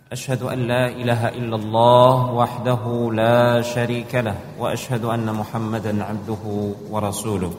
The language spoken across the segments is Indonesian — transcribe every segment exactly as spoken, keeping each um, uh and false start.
أشهد أن لا إله إلا الله وحده لا شريك له وأشهد أن محمدا عبده ورسوله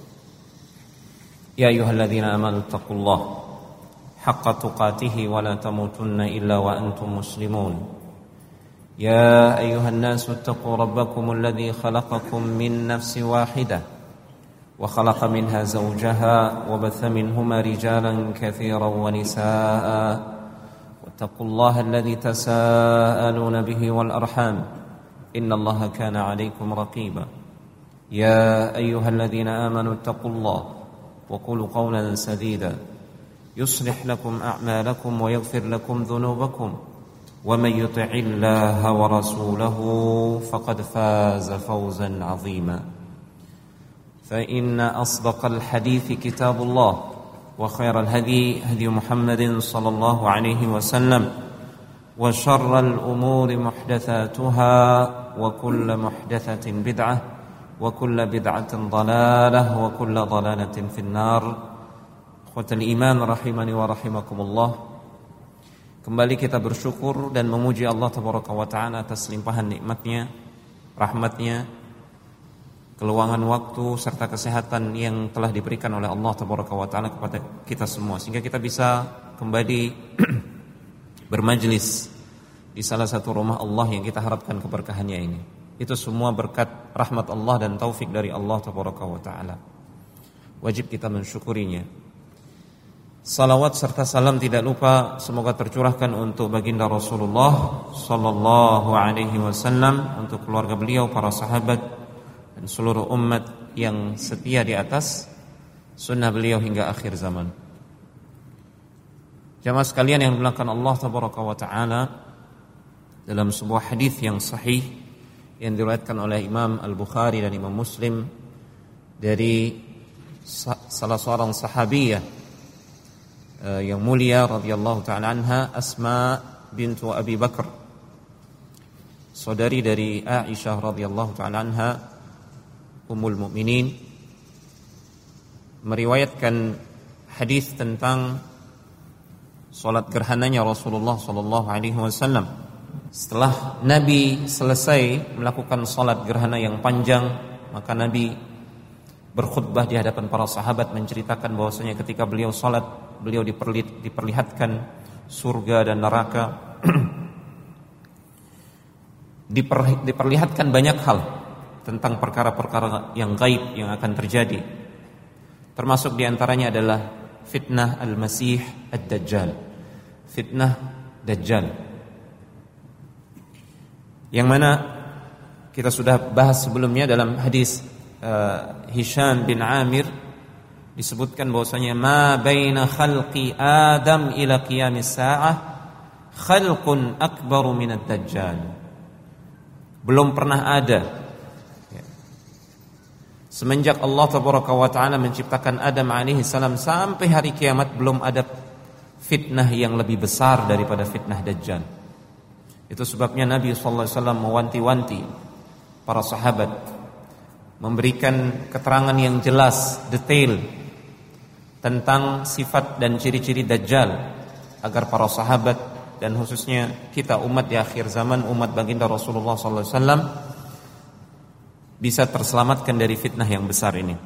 يا أيها الذين آمنوا اتقوا الله حق تقاته ولا تموتن إلا وأنتم مسلمون يا أيها الناس اتقوا ربكم الذي خلقكم من نفس واحدة وخلق منها زوجها وبث منهما رجالا كثيرا ونساء واتقوا الله الذي تساءلون به والأرحام إن الله كان عليكم رقيبا يا أيها الذين آمنوا اتقوا الله وقولوا قولا سديدا يصلح لكم أعمالكم ويغفر لكم ذنوبكم ومن يطع الله ورسوله فقد فاز فوزا عظيما فإن أصدق الحديث كتاب الله وخير الهدي هدي محمد صلى الله عليه وسلم وشر الأمور محدثاتها وكل محدثة بدعة وكل بدعة ضلالة وكل ضلالة في النار. Ikhwatal iman rahimani wa rahimakumullah. Kembali kita bersyukur dan memuji Allah tabaraka wa taala atas limpahan nikmatnya, rahmatnya, keluangan waktu serta kesehatan yang telah diberikan oleh Allah tabaraka wa taala kepada kita semua sehingga kita bisa kembali bermajlis di salah satu rumah Allah yang kita harapkan keberkahannya ini. Itu semua berkat rahmat Allah dan taufik dari Allah tabaraka wa taala. Wajib kita mensyukurinya. Salawat serta salam tidak lupa semoga tercurahkan untuk baginda Rasulullah sallallahu alaihi wasallam, untuk keluarga beliau, para sahabat dan seluruh umat yang setia di atas sunnah beliau hingga akhir zaman. Jamaah sekalian yang dimuliakan Allah tabaraka wa taala, dalam sebuah hadis yang sahih yang diriwayatkan oleh Imam Al-Bukhari dan Imam Muslim dari salah seorang sahabiyah uh, yang mulia radhiyallahu taala anha, Asma bintu Abi Bakar, saudari dari Aisyah radhiyallahu taala anha, Ummul Mukminin, meriwayatkan hadis tentang salat gerhananya Rasulullah sallallahu alaihi wasallam. Setelah Nabi selesai melakukan salat gerhana yang panjang, maka Nabi berkhutbah di hadapan para sahabat menceritakan bahwasanya ketika beliau salat, beliau diperlihatkan surga dan neraka. Diperlihatkan banyak hal tentang perkara-perkara yang gaib yang akan terjadi. Termasuk diantaranya adalah fitnah Al-Masih Ad-Dajjal, fitnah Dajjal, yang mana kita sudah bahas sebelumnya dalam hadis uh, Hisham bin Amir, disebutkan bahwasanya ma baina khalqi Adam ila qiyamis saah khalqun akbaru minad Dajjal. Belum pernah ada semenjak Allah tabaraka wa taala menciptakan Adam alaihi salam sampai hari kiamat, belum ada fitnah yang lebih besar daripada fitnah Dajjal. Itu sebabnya Nabi sallallahu alaihi wasallam mewanti-wanti para sahabat, memberikan keterangan yang jelas, detail tentang sifat dan ciri-ciri Dajjal, agar para sahabat dan khususnya kita umat di akhir zaman, umat baginda Rasulullah sallallahu alaihi wasallam, bisa terselamatkan dari fitnah yang besar ini.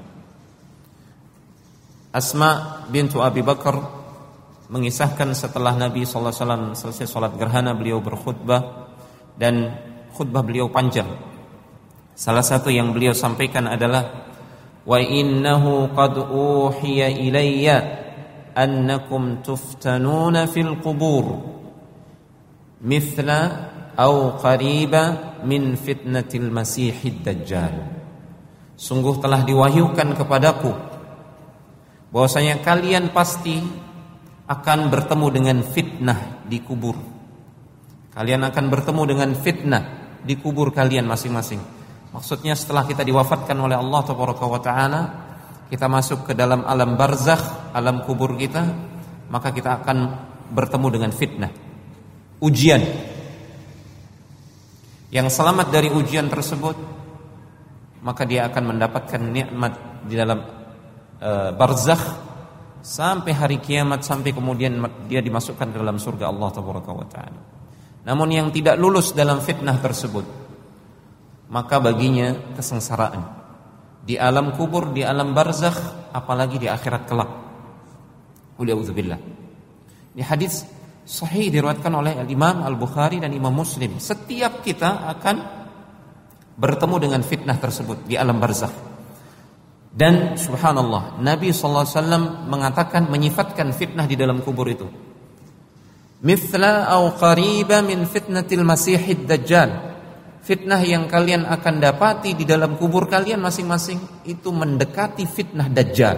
Asma bintu Abi Bakar mengisahkan setelah Nabi sallallahu alaihi wasallam selesai salat gerhana, beliau berkhutbah dan khutbah beliau panjang. Salah satu yang beliau sampaikan adalah wa innahu qad uhiya ilayya annakum tuftanuna fil qubur mithla aw qariba min fitnatil masihid dajjal. Sungguh telah diwahyukan kepadaku bahwasanya kalian pasti akan bertemu dengan fitnah di kubur. Kalian akan bertemu dengan fitnah di kubur kalian masing-masing. Maksudnya setelah kita diwafatkan oleh Allah tabaraka wa taala, kita masuk ke dalam alam barzakh, alam kubur kita, maka kita akan bertemu dengan fitnah, ujian. Yang selamat dari ujian tersebut, maka dia akan mendapatkan nikmat di dalam uh, barzakh sampai hari kiamat, sampai kemudian dia dimasukkan ke dalam surga Allah tabaraka wa taala. Namun yang tidak lulus dalam fitnah tersebut, maka baginya kesengsaraan di alam kubur, di alam barzakh, apalagi di akhirat kelak. Auzubillah. Ini hadis sahih diriwayatkan oleh Imam Al-Bukhari dan Imam Muslim. Setiap kita akan bertemu dengan fitnah tersebut di alam barzakh. Dan subhanallah, Nabi sallallahu alaihi wasallam mengatakan, menyifatkan fitnah di dalam kubur itu, mithla au qariba min fitnatil masihid dajjal. Fitnah yang kalian akan dapati di dalam kubur kalian masing-masing itu mendekati fitnah dajjal.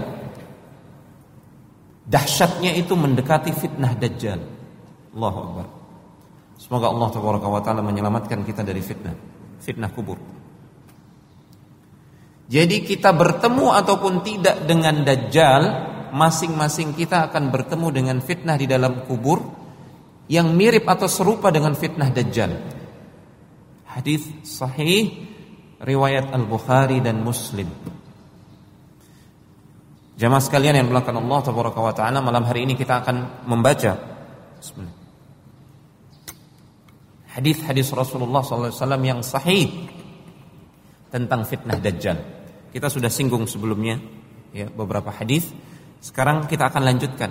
Dahsyatnya itu mendekati fitnah dajjal. Allahu Akbar. Semoga Allah tabaraka wa taala menyelamatkan kita dari fitnah, fitnah kubur. Jadi kita bertemu ataupun tidak dengan dajjal, masing-masing kita akan bertemu dengan fitnah di dalam kubur yang mirip atau serupa dengan fitnah dajjal. Hadis sahih riwayat Al-Bukhari dan Muslim. Jamaah sekalian yang dimuliakan Allah tabaraka wa taala, malam hari ini kita akan membaca bismillah, hadis-hadis Rasulullah sallallahu alaihi wasallam yang sahih tentang fitnah dajjal. Kita sudah singgung sebelumnya ya beberapa hadis. Sekarang kita akan lanjutkan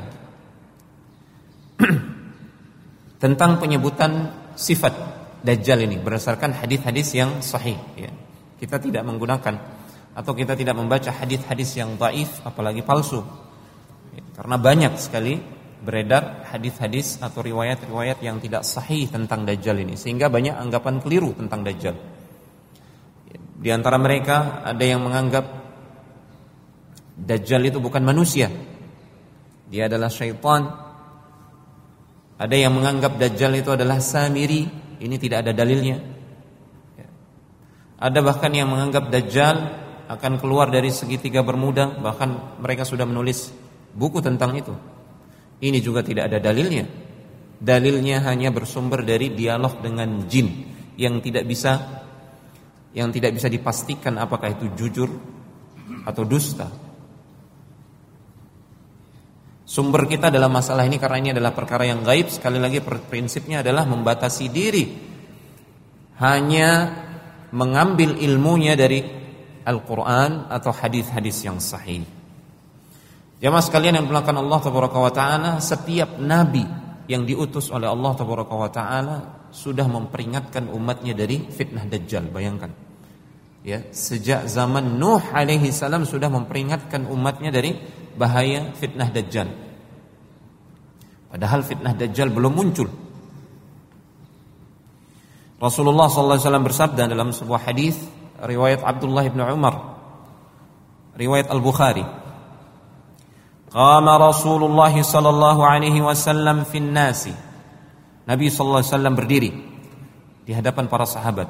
tentang penyebutan sifat dajjal ini berdasarkan hadis-hadis yang sahih ya. Kita tidak menggunakan atau kita tidak membaca hadis-hadis yang dhaif apalagi palsu ya, karena banyak sekali beredar hadis-hadis atau riwayat-riwayat yang tidak sahih tentang dajjal ini, sehingga banyak anggapan keliru tentang dajjal. Di antara mereka ada yang menganggap dajjal itu bukan manusia, dia adalah syaitan. Ada yang menganggap dajjal itu adalah Samiri, ini tidak ada dalilnya. Ada bahkan yang menganggap dajjal akan keluar dari segitiga Bermuda, bahkan mereka sudah menulis buku tentang itu. Ini juga tidak ada dalilnya. Dalilnya hanya bersumber dari dialog dengan jin yang tidak bisa yang tidak bisa dipastikan apakah itu jujur atau dusta. Sumber kita dalam masalah ini, karena ini adalah perkara yang gaib, sekali lagi prinsipnya adalah membatasi diri, hanya mengambil ilmunya dari Al-Quran atau hadis-hadis yang sahih. Jamaah sekalian yang dimuliakan Allah tabaraka wa taala, setiap nabi yang diutus oleh Allah tabaraka wa taala sudah memperingatkan umatnya dari fitnah dajjal. Bayangkan ya, sejak zaman Nuh alaihi salam sudah memperingatkan umatnya dari bahaya fitnah dajjal, padahal fitnah dajjal belum muncul. Rasulullah sallallahu alaihi wasallam bersabda dalam sebuah hadis riwayat Abdullah bin Umar, riwayat Al-Bukhari, qama Rasulullah sallallahu alaihi wasallam fin nasi. Nabi sallallahu alaihi wasallam berdiri di hadapan para sahabat.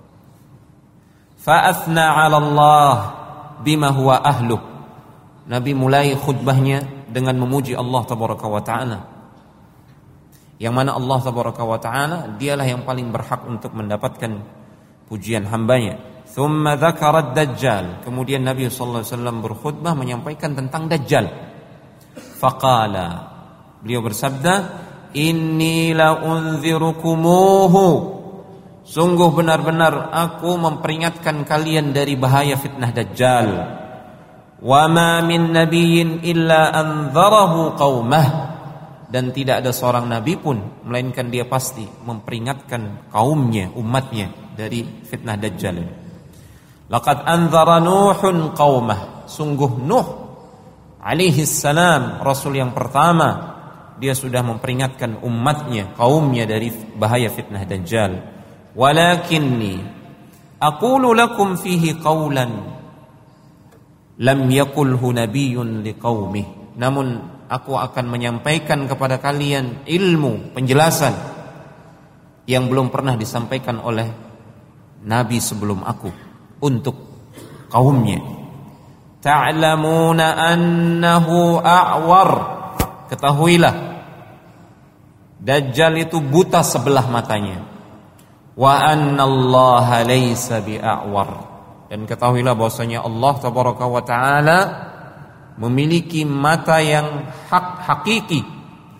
Fa athna 'ala Allah bima huwa ahluh. Nabi mulai khutbahnya dengan memuji Allah tabaraka wa taala, yang mana Allah tabaraka wa taala dialah yang paling berhak untuk mendapatkan pujian hambanya. Thumma dzakara ad-dajjal. Kemudian Nabi sallallahu alaihi wasallam berkhutbah menyampaikan tentang dajjal. Faqala, beliau bersabda, inni la unzirukumuhu, sungguh benar-benar aku memperingatkan kalian dari bahaya fitnah dajjal. Wa ma min nabiyyin illa anzarahu qaumah, dan tidak ada seorang nabi pun melainkan dia pasti memperingatkan kaumnya, umatnya dari fitnah dajjal. Laqad anzara Nuhun qaumah, sungguh Nuh alaihi salam, rasul yang pertama, dia sudah memperingatkan umatnya, kaumnya dari bahaya fitnah dajjal. Walakinni aqulu lakum fihi qawlan lam yakulhu nabiyyun liqaumih. Namun aku akan menyampaikan kepada kalian ilmu, penjelasan yang belum pernah disampaikan oleh nabi sebelum aku untuk kaumnya. Ta'lamuna annahu a'war, ketahuilah dajjal itu buta sebelah matanya. Wa annallaha laysa bi'a'war, dan ketahuilah bahwasanya Allah tabaraka wa taala memiliki mata yang hak hakiki,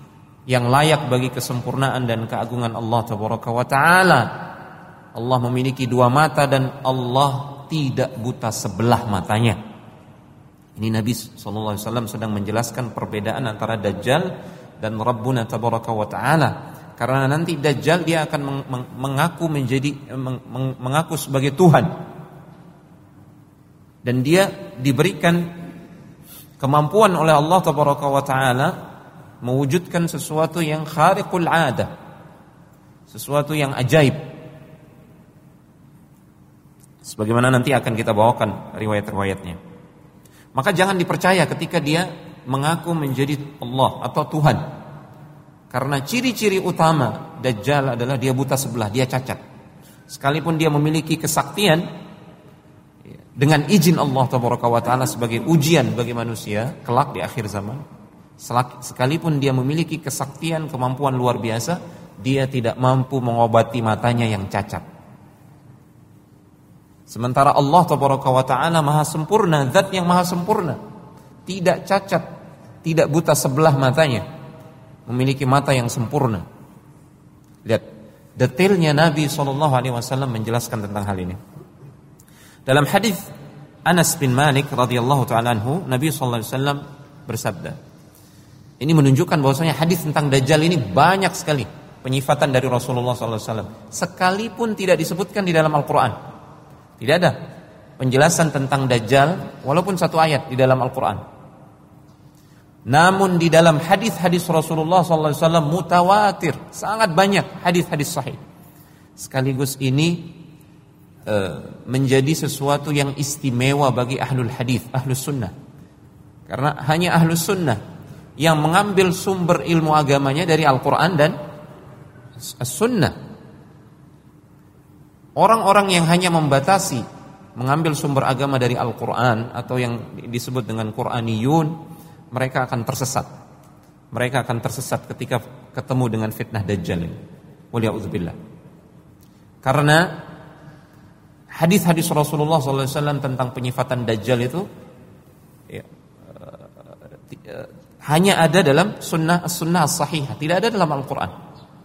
yang layak bagi kesempurnaan dan keagungan Allah Tabaraka wa Ta'ala. Allah memiliki dua mata dan Allah tidak buta sebelah matanya. Ini Nabi shallallahu alaihi wasallam sedang menjelaskan perbedaan antara Dajjal dan Rabbuna Tabaraka wa Ta'ala. Karena nanti Dajjal dia akan mengaku menjadi mengaku sebagai Tuhan. Dan dia diberikan kemampuan oleh Allah Tabaraka wa Ta'ala mewujudkan sesuatu yang khariqul 'adah, sesuatu yang ajaib. Sebagaimana nanti akan kita bawakan riwayat-riwayatnya. Maka jangan dipercaya ketika dia mengaku menjadi Allah atau Tuhan. Karena ciri-ciri utama Dajjal adalah dia buta sebelah, dia cacat. Sekalipun dia memiliki kesaktian dengan izin Allah Tabaraka wa Ta'ala sebagai ujian bagi manusia kelak di akhir zaman, sekalipun dia memiliki kesaktian, kemampuan luar biasa, dia tidak mampu mengobati matanya yang cacat. Sementara Allah Tabaraka wa Ta'ala maha sempurna, zat yang maha sempurna, tidak cacat, tidak buta sebelah matanya, memiliki mata yang sempurna. Lihat detailnya Nabi shallallahu alaihi wasallam menjelaskan tentang hal ini. Dalam hadis Anas bin Malik radhiyallahu ta'ala anhu, Nabi shallallahu alaihi wasallam bersabda. Ini menunjukkan bahwasanya hadis tentang Dajjal ini banyak sekali penyifatan dari Rasulullah shallallahu alaihi wasallam, sekalipun tidak disebutkan di dalam Al-Quran. Tidak ada penjelasan tentang Dajjal walaupun satu ayat di dalam Al-Quran. Namun di dalam hadis-hadis Rasulullah shallallahu alaihi wasallam mutawatir, sangat banyak hadis-hadis sahih. Sekaligus ini e, menjadi sesuatu yang istimewa bagi ahlul hadis, ahlus sunnah. Karena hanya ahlus sunnah yang mengambil sumber ilmu agamanya dari Al-Quran dan as-sunnah. Orang-orang yang hanya membatasi mengambil sumber agama dari Al-Quran atau yang disebut dengan Quraniyun, mereka akan tersesat. Mereka akan tersesat ketika ketemu dengan fitnah Dajjal ini. Waliya'udzubillah. Karena hadis-hadis Rasulullah shallallahu alaihi wasallam tentang penyifatan Dajjal itu ya, uh, hanya ada dalam sunnah sunnah as-sahihah, tidak ada dalam Al-Quran.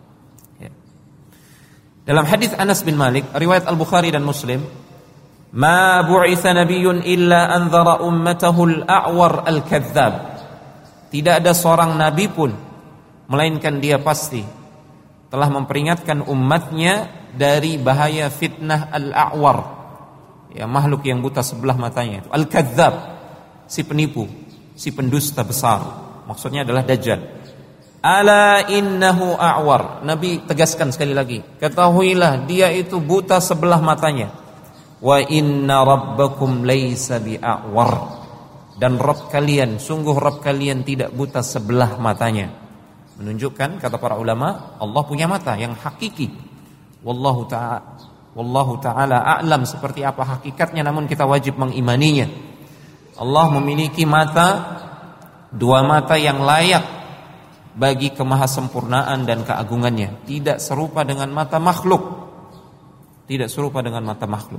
Dalam hadis Anas bin Malik, riwayat Al-Bukhari dan Muslim, "Ma bu'itsa nabiyyun illa anzara ummatahu al-a'war al-kadzdzab." Tidak ada seorang nabi pun melainkan dia pasti telah memperingatkan umatnya dari bahaya fitnah al-a'war, ya makhluk yang buta sebelah matanya, al-kadzdzab, si penipu, si pendusta besar. Maksudnya adalah Dajjal. Ala innahu a'war. Nabi tegaskan sekali lagi, ketahuilah dia itu buta sebelah matanya. Wa inna rabbakum laisa bi'a'war. Dan Rabb kalian, sungguh Rabb kalian tidak buta sebelah matanya. Menunjukkan, kata para ulama, Allah punya mata yang hakiki. Wallahu ta'ala wallahu ta'ala a'lam seperti apa hakikatnya, namun kita wajib mengimaninya. Allah memiliki mata, dua mata yang layak bagi kemahasempurnaan dan keagungannya, tidak serupa dengan mata makhluk, tidak serupa dengan mata makhluk.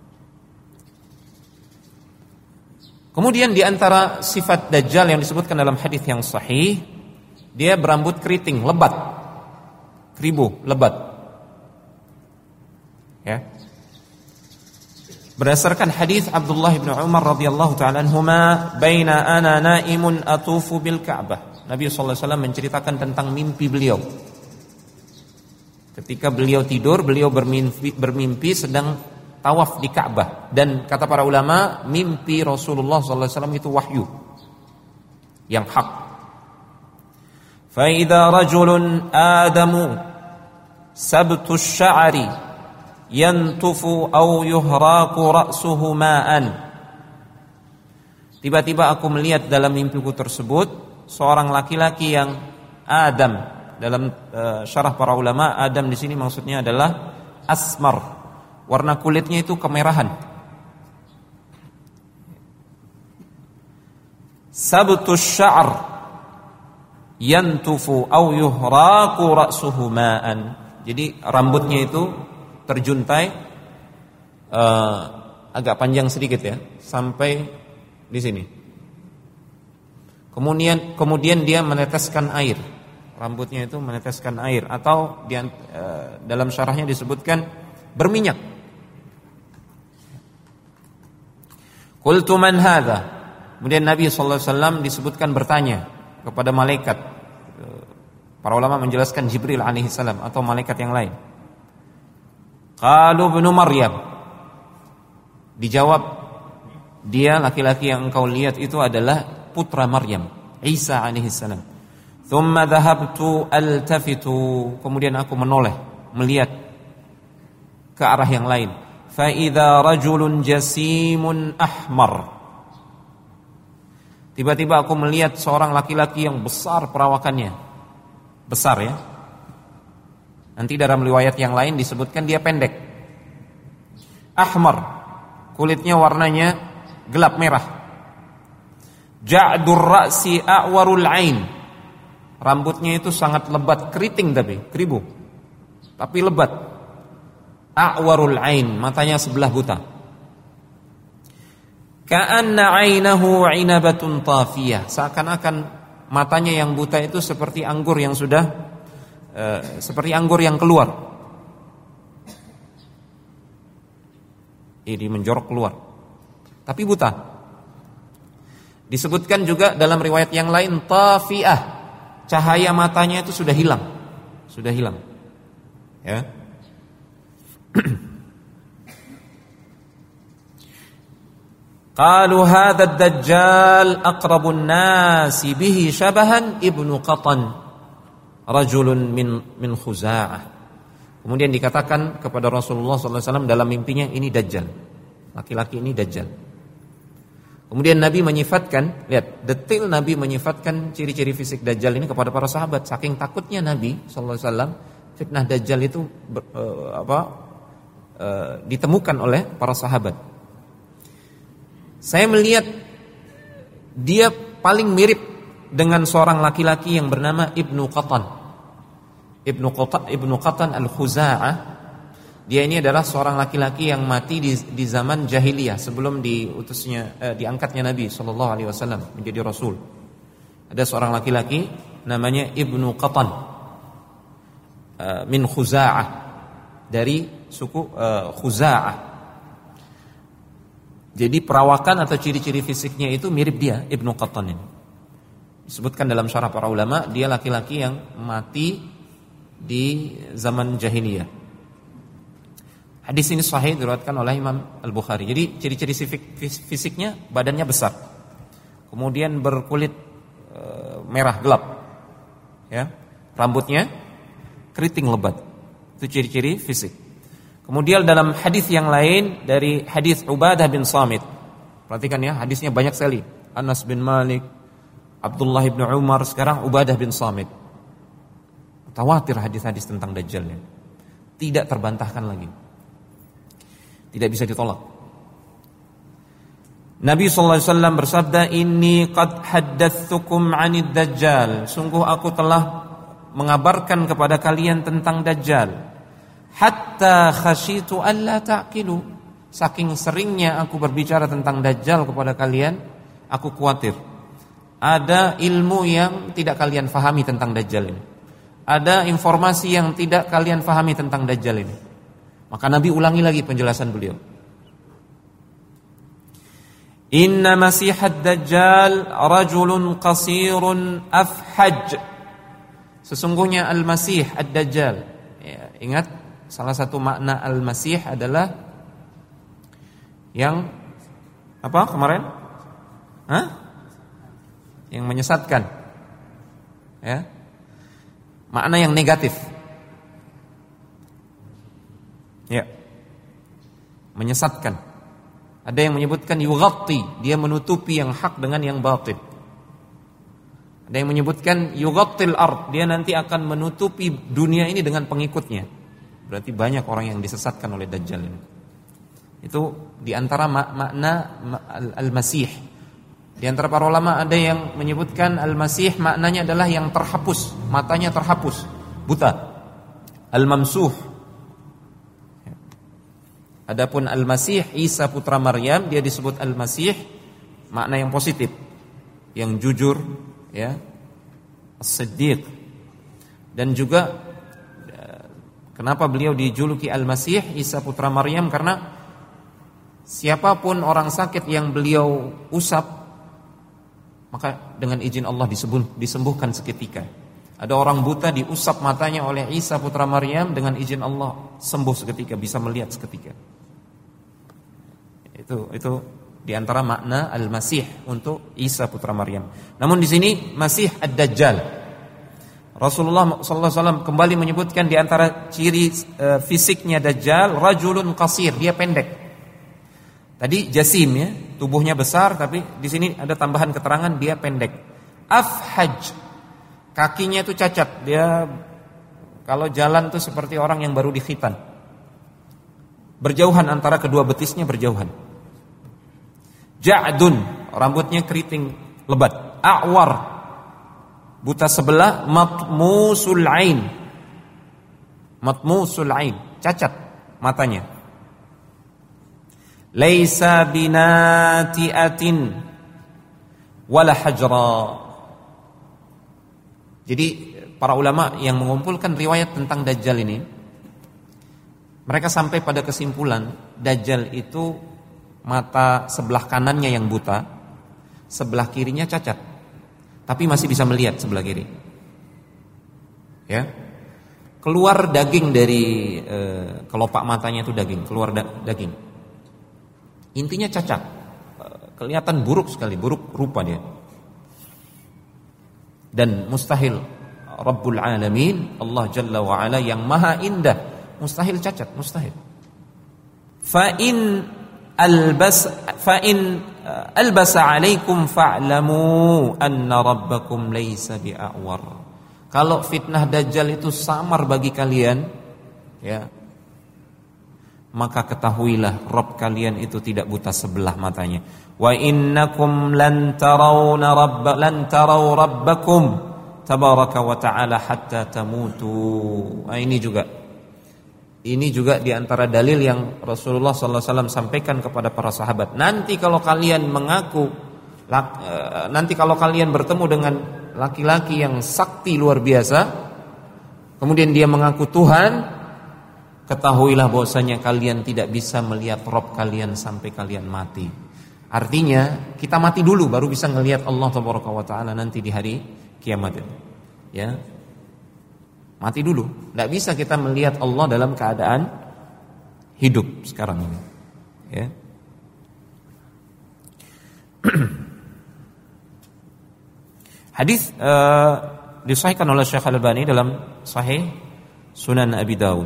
Kemudian di antara sifat Dajjal yang disebutkan dalam hadis yang sahih, dia berambut keriting, lebat, keribu, lebat. Ya. Berdasarkan hadis Abdullah bin Umar radhiyallahu ta'ala anhuma, "Baina ana naimun atufu bil Ka'bah." Nabi shallallahu alaihi wasallam menceritakan tentang mimpi beliau. Ketika beliau tidur, beliau bermimpi, bermimpi sedang tawaf di Ka'bah. Dan kata para ulama, mimpi Rasulullah shallallahu alaihi wasallam itu wahyu yang hak. Fa idza rajulun adamu sabtu sya'ri yantufu aw yuhraku ra'suhu ma'an. Tiba-tiba aku melihat dalam mimpiku tersebut seorang laki-laki yang Adam. Dalam uh, syarah para ulama, Adam di sini maksudnya adalah asmar. Warna kulitnya itu kemerahan. Sabtu sya'r yantufu aw yuhraku ra'suhu ma'an. Jadi rambutnya itu terjuntai uh, agak panjang sedikit ya, sampai di sini. Kemudian kemudian dia meneteskan air. rambutnya itu meneteskan air, atau di, uh, dalam syarahnya disebutkan berminyak. Qultu man hadza? Kemudian Nabi sallallahu alaihi wasallam disebutkan bertanya kepada malaikat. Para ulama menjelaskan Jibril alaihi salam atau malaikat yang lain. Qalu ibnu Maryam. Dijawab, dia laki-laki yang engkau lihat itu adalah putra Maryam, Isa alaihi salam. Thumma dhahabtu altafitu, kemudian aku menoleh melihat ke arah yang lain. Fa idza rajulun jasimun ahmar. Tiba-tiba aku melihat seorang laki-laki yang besar perawakannya. Besar ya. Nanti dalam riwayat yang lain disebutkan dia pendek. Ahmar, kulitnya warnanya gelap merah. Ja'dur ra'si a'warul ain. Rambutnya itu sangat lebat, keriting tapi, keribu. Tapi lebat. A'warul ain, matanya sebelah buta. Ka'anna 'ainahu 'inabatun tafiyah. Seakan-akan matanya yang buta itu seperti anggur yang sudah uh, seperti anggur yang keluar. Ini menjorok keluar. Tapi buta. Disebutkan juga dalam riwayat yang lain tafiyah. Cahaya matanya itu sudah hilang. Sudah hilang. Ya. Qalu hadha ad-dajjal aqrabun nasi bihi shabahan ibnu Qatan rajulun min min Khuza'ah. Kemudian dikatakan kepada Rasulullah sallallahu alaihi wasallam dalam mimpinya, ini dajjal. Laki-laki ini dajjal. Kemudian Nabi menyifatkan, lihat detail Nabi menyifatkan ciri-ciri fisik dajjal ini kepada para sahabat. Saking takutnya Nabi sallallahu alaihi wasallam fitnah dajjal itu ber, uh, apa uh, ditemukan oleh para sahabat. Saya melihat dia paling mirip dengan seorang laki-laki yang bernama Ibnu Qatan. Ibnu Qatan, Ibnu Qatan al-Khuza'ah. Dia ini adalah seorang laki-laki yang mati di, di zaman jahiliyah sebelum diutusnya eh, diangkatnya Nabi sallallahu alaihi wasallam menjadi rasul. Ada seorang laki-laki namanya Ibnu Qatan uh, min Khuza'ah, dari suku uh, Khuza'ah. Jadi perawakan atau ciri-ciri fisiknya itu mirip dia, Ibnu Qatan ini. Disebutkan dalam syarah para ulama, dia laki-laki yang mati di zaman jahiliyah. Hadis ini sahih diriwayatkan oleh Imam Al-Bukhari. Jadi ciri-ciri fisiknya, badannya besar. Kemudian berkulit e, merah gelap. Ya. Rambutnya keriting lebat. Itu ciri-ciri fisik. Kemudian dalam hadis yang lain dari hadis Ubadah bin Samit. Perhatikan ya, hadisnya banyak sekali. Anas bin Malik, Abdullah bin Umar, sekarang Ubadah bin Samit. Tawatir hadis-hadis tentang Dajjal. Tidak terbantahkan lagi. Tidak bisa ditolak. Nabi sallallahu alaihi wasallam bersabda, "Inni qad haddatsukum 'anid Dajjal." Sungguh aku telah mengabarkan kepada kalian tentang Dajjal. Hatta khasyitu alla ta'qilu. Saking seringnya aku berbicara tentang Dajjal kepada kalian, aku khawatir ada ilmu yang tidak kalian fahami tentang Dajjal ini. Ada informasi yang tidak kalian fahami tentang Dajjal ini. Maka Nabi ulangi lagi penjelasan beliau. Inna masihad Dajjal rajulun qasirun afhaj. Sesungguhnya Al-Masih ad-Dajjal, ya, ingat salah satu makna Al-Masih adalah yang apa kemarin? Hah? Yang menyesatkan. Ya. Makna yang negatif. Ya. Menyesatkan. Ada yang menyebutkan yughatti, dia menutupi yang hak dengan yang batil. Ada yang menyebutkan yughattil ard, dia nanti akan menutupi dunia ini dengan pengikutnya. Berarti banyak orang yang disesatkan oleh Dajjal ini. Itu di antara mak- makna Al-Masih. Di antara para ulama ada yang menyebutkan Al-Masih maknanya adalah yang terhapus, matanya terhapus, buta. Al-Mamsuh. Adapun Al-Masih Isa putra Maryam, dia disebut Al-Masih makna yang positif, yang jujur, ya, As-Siddiq, Dan juga kenapa beliau dijuluki Al-Masih, Isa putra Maryam, karena siapapun orang sakit yang beliau usap, maka dengan izin Allah disembuh, disembuhkan seketika. Ada orang buta diusap matanya oleh Isa putra Maryam, dengan izin Allah sembuh seketika, bisa melihat seketika. Itu itu di antara makna Al-Masih untuk Isa putra Maryam. Namun di sini Masih Ad-Dajjal. Rasulullah sallallahu alaihi wasallam kembali menyebutkan di antara ciri e, fisiknya Dajjal, rajulun qasir, dia pendek. Tadi jasim ya, tubuhnya besar, tapi di sini ada tambahan keterangan dia pendek. Afhaj, kakinya itu cacat, dia kalau jalan tuh seperti orang yang baru dikhitan. Berjauhan antara kedua betisnya, berjauhan. Ja'dun, rambutnya keriting lebat. A'war, buta sebelah. Matmusul ain, matmusul ain, cacat matanya. Laisa binati'atin wala hajra. Jadi para ulama yang mengumpulkan riwayat tentang Dajjal ini, mereka sampai pada kesimpulan Dajjal itu mata sebelah kanannya yang buta, sebelah kirinya cacat, tapi masih bisa melihat sebelah kiri. Ya, keluar daging dari e, kelopak matanya itu daging, keluar da, daging. Intinya cacat, e, kelihatan buruk sekali, buruk rupa dia. Dan mustahil Rabbul Alamin, Allah Jalla wa Ala yang maha indah, mustahil cacat, mustahil. Fa in albas fa in albasa alaikum fa'lamu anna rabbakum laisa bi'awar. Kalau fitnah Dajjal itu samar bagi kalian, ya, maka ketahuilah Rabb kalian itu tidak buta sebelah matanya. Wa innakum lan tarawna rabb lan taraw rabbakum tabaraka wa ta'ala hatta tamutu. Nah, ini juga Ini juga diantara dalil yang Rasulullah sallallahu alaihi wasallam sampaikan kepada para sahabat. Nanti kalau kalian mengaku, nanti kalau kalian bertemu dengan laki-laki yang sakti luar biasa, kemudian dia mengaku Tuhan, ketahuilah bahwasanya kalian tidak bisa melihat Rabb kalian sampai kalian mati. Artinya kita mati dulu baru bisa melihat Allah Tabaraka wa Ta'ala nanti di hari kiamat itu. Ya. Mati dulu. Tidak bisa kita melihat Allah dalam keadaan hidup sekarang ini. Ya. Hadis uh, disahihkan oleh Syekh Al-Albani dalam Sahih Sunan Abi Daud.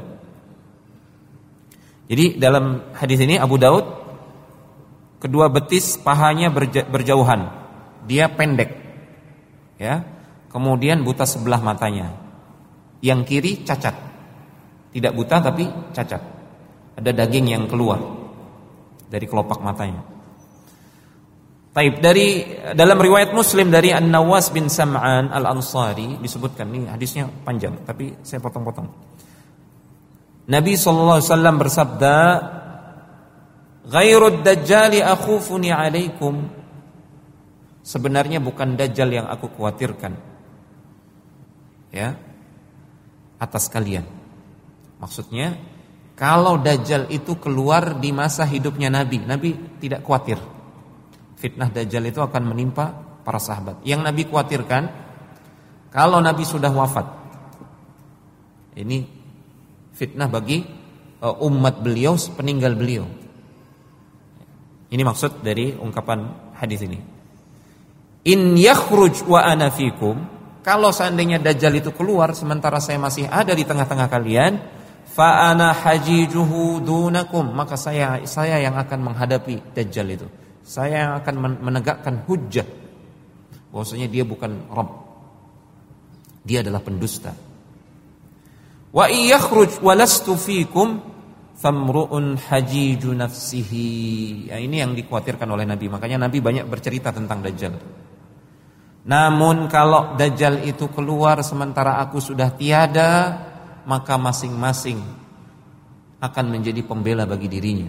Jadi dalam hadis ini Abu Daud, kedua betis pahanya berja- berjauhan. Dia pendek. Ya. Kemudian buta sebelah matanya. Yang kiri cacat, tidak buta tapi cacat. Ada daging yang keluar dari kelopak matanya. Taib, dari dalam riwayat Muslim dari An-Nawas bin Sam'an Al-Ansari disebutkan, ini hadisnya panjang tapi saya potong-potong. Nabi sallallahu alaihi wasallam bersabda, "Ghairud dajjali akhufuni alaikum." Sebenarnya bukan Dajjal yang aku khawatirkan, ya, atas kalian. Maksudnya kalau Dajjal itu keluar di masa hidupnya Nabi, Nabi tidak khawatir fitnah Dajjal itu akan menimpa para sahabat. Yang Nabi khawatirkan kalau Nabi sudah wafat, ini fitnah bagi uh, umat beliau, peninggal beliau. Ini maksud dari ungkapan hadis ini. In yakhruj wa ana fikum, kalau seandainya Dajjal itu keluar sementara saya masih ada di tengah-tengah kalian, fa ana hajijuhu dunakum, maka saya saya yang akan menghadapi Dajjal itu. Saya yang akan menegakkan hujjah bahwasanya dia bukan Rabb. Dia adalah pendusta. Wa iyakhruj walastu fikum famru'un hajiju nafsihi. Ya, ini yang dikhawatirkan oleh Nabi. Makanya Nabi banyak bercerita tentang Dajjal. Namun kalau Dajjal itu keluar sementara aku sudah tiada, maka masing-masing akan menjadi pembela bagi dirinya.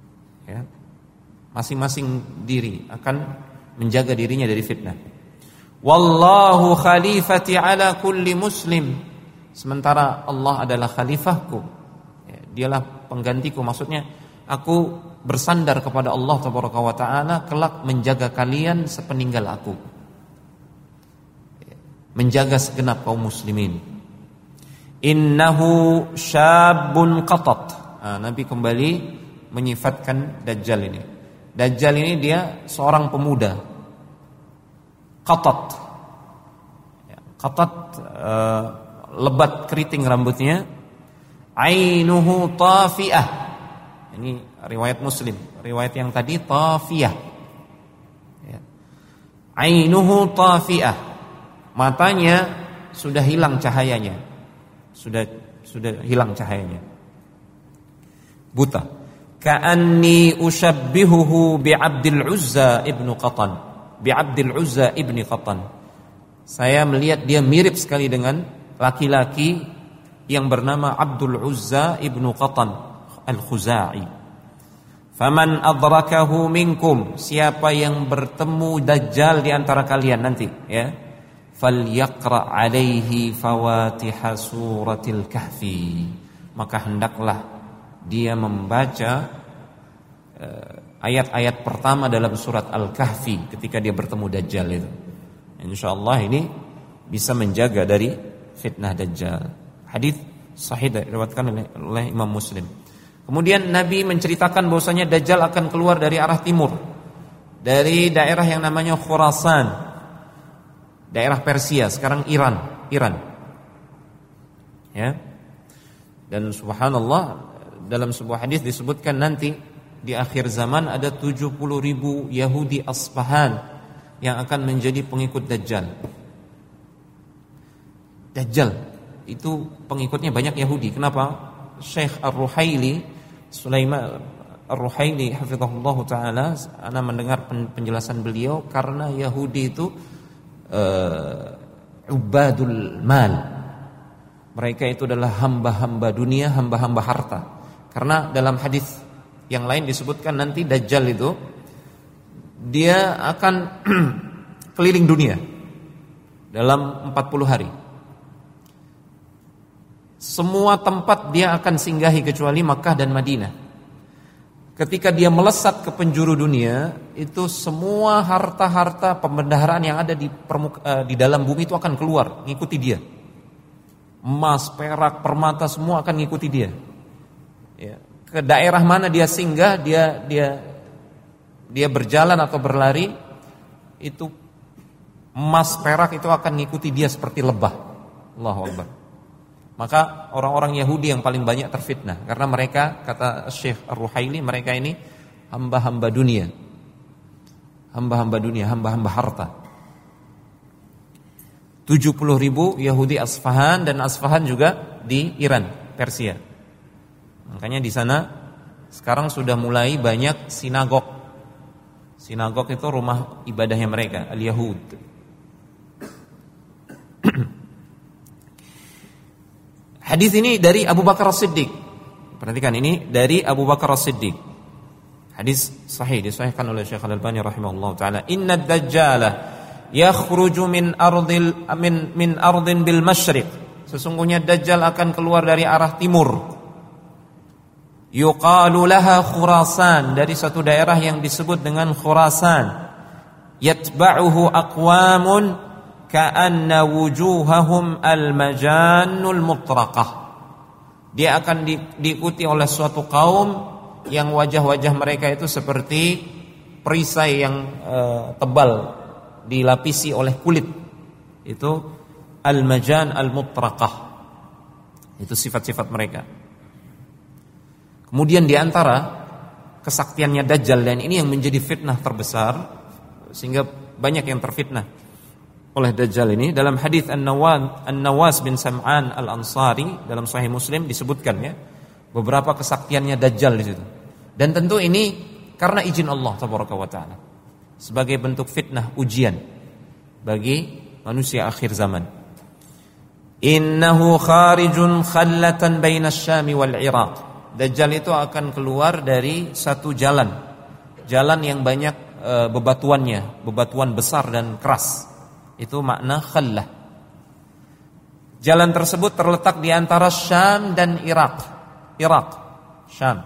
Ya. Masing-masing diri akan menjaga dirinya dari fitnah. Wallahu khalifati ala kulli muslim. Sementara Allah adalah khalifahku. Ya, dialah penggantiku. Maksudnya aku bersandar kepada Allah tabaraka wa taala kelak menjaga kalian sepeninggal aku. Ya, menjaga segenap kaum muslimin. Innahu syabun qatat. Nah, Nabi kembali menyifatkan Dajjal ini. Dajjal ini dia seorang pemuda. Qatat. Ya, qatat uh, lebat keriting rambutnya. Ainuhu tafi'ah. Ini riwayat Muslim. Riwayat yang tadi tafiyah. Ya. Ainuhu tafi'ah. Matanya sudah hilang cahayanya. Sudah sudah hilang cahayanya. Buta. Ka'anni ushabbihuhu bi'Abdil Uzza ibnu Qatan. Bi'Abdil Uzza ibni Qatan. Saya melihat dia mirip sekali dengan laki-laki yang bernama Abdul Uzza ibnu Qatan Al-Khuzai. Faman adrakahu minkum, siapa yang bertemu Dajjal di antara kalian nanti, ya, falyaqra alaihi fawatiha suratil kahfi, maka hendaklah dia membaca uh, ayat-ayat pertama dalam surat Al-Kahfi ketika dia bertemu Dajjal itu. Insyaallah ini bisa menjaga dari fitnah Dajjal. Hadis sahih diriwayatkan oleh, oleh Imam Muslim. Kemudian Nabi menceritakan bahwasanya Dajjal akan keluar dari arah timur, dari daerah yang namanya Khurasan, daerah Persia, sekarang Iran, Iran. Ya. Dan subhanallah, dalam sebuah hadis disebutkan nanti di akhir zaman ada tujuh puluh ribu Yahudi Asfahan yang akan menjadi pengikut Dajjal. Dajjal itu pengikutnya banyak Yahudi. Kenapa? Syekh Ar-Ruhaili, Sulaiman Ar-Ruhaili hafizahullah ta'ala, ana mendengar penjelasan beliau, karena Yahudi itu uh, ubadul mal. Mereka itu adalah hamba-hamba dunia, hamba-hamba harta. Karena dalam hadis yang lain disebutkan nanti Dajjal itu dia akan keliling dunia dalam empat puluh hari. Semua tempat dia akan singgahi kecuali Makkah dan Madinah. Ketika dia melesat ke penjuru dunia, itu semua harta-harta pembendaharaan yang ada di permuka, di dalam bumi itu akan keluar, ngikuti dia. Emas, perak, permata semua akan ngikuti dia. Ya. Ke daerah mana dia singgah, dia dia dia berjalan atau berlari, itu emas, perak itu akan ngikuti dia seperti lebah. Allahu Akbar. Maka orang-orang Yahudi yang paling banyak terfitnah, karena mereka, kata Syekh Ar-Ruhaili, mereka ini hamba-hamba dunia, hamba-hamba dunia, hamba-hamba harta. tujuh puluh ribu Yahudi Asfahan, dan Asfahan juga di Iran, Persia. Makanya di sana sekarang sudah mulai banyak sinagog. Sinagog itu rumah ibadahnya mereka, al-Yahud. Hadis ini dari Abu Bakar As-Siddiq. Perhatikan, ini dari Abu Bakar As-Siddiq. Hadis sahih, disahihkan oleh Syekh Al-Albani rahimahullah taala. Inna ad-dajjala yakhruju min ardil min min ardin bil masyriq. Sesungguhnya Dajjal akan keluar dari arah timur. Yuqalu laha Khurasan, dari satu daerah yang disebut dengan Khurasan. Yatba'uhu aqwamun ka'anna wujuhahum al-majannul mutraqah. Dia akan di, diikuti oleh suatu kaum yang wajah-wajah mereka itu seperti perisai yang uh, tebal dilapisi oleh kulit. Itu al-majan al-mutraqah. Itu sifat-sifat mereka. Kemudian di antara kesaktiannya Dajjal, dan ini yang menjadi fitnah terbesar sehingga banyak yang terfitnah oleh Dajjal ini, dalam hadis An-Nawas An-Nawas bin Sam'an Al-Ansari dalam Sahih Muslim disebutkan ya beberapa kesaktiannya Dajjal di situ. Dan tentu ini karena izin Allah tabaraka wa taala, sebagai bentuk fitnah, ujian bagi manusia akhir zaman. Innahu kharijun khallatan baina asy-Syam wal Iraq. Dajjal itu akan keluar dari satu jalan, jalan yang banyak e, bebatuannya, bebatuan besar dan keras, Itu makna khallah. Jalan tersebut terletak di antara Syam dan Irak. Irak, Syam.